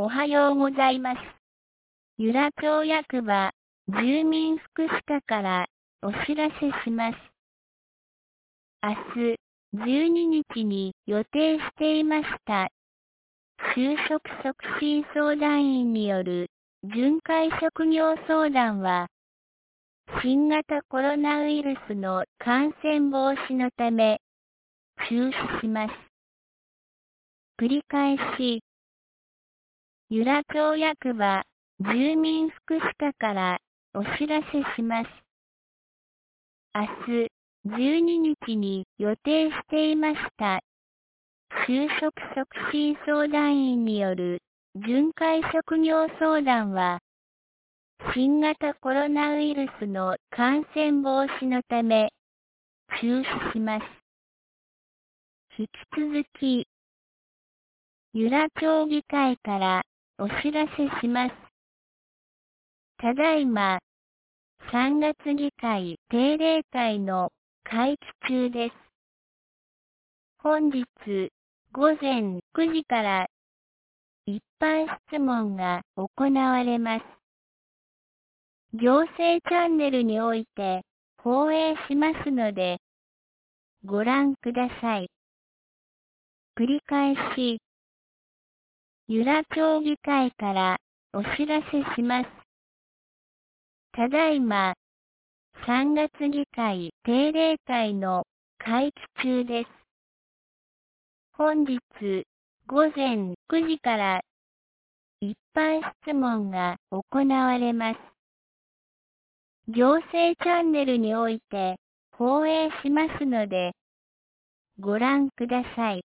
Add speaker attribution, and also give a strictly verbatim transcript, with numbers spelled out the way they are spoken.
Speaker 1: おはようございます。由良町役場住民福祉課からお知らせします。明日じゅうににちに予定していました就職促進相談員による巡回職業相談は新型コロナウイルスの感染防止のため中止します。繰り返し由良町役場住民福祉課からお知らせします。明日じゅうににちに予定していました就職促進相談員による巡回職業相談は新型コロナウイルスの感染防止のため中止します。引き続き由良町議会からお知らせします。ただいまさんがつ議会定例会の会期中です。本日ごぜんくじから一般質問が行われます。行政チャンネルにおいて放映しますのでご覧ください。繰り返し由良町議会からお知らせします。ただいまさんがつ議会定例会の会期中です。本日ごぜんくじから一般質問が行われます。行政チャンネルにおいて放映しますのでご覧ください。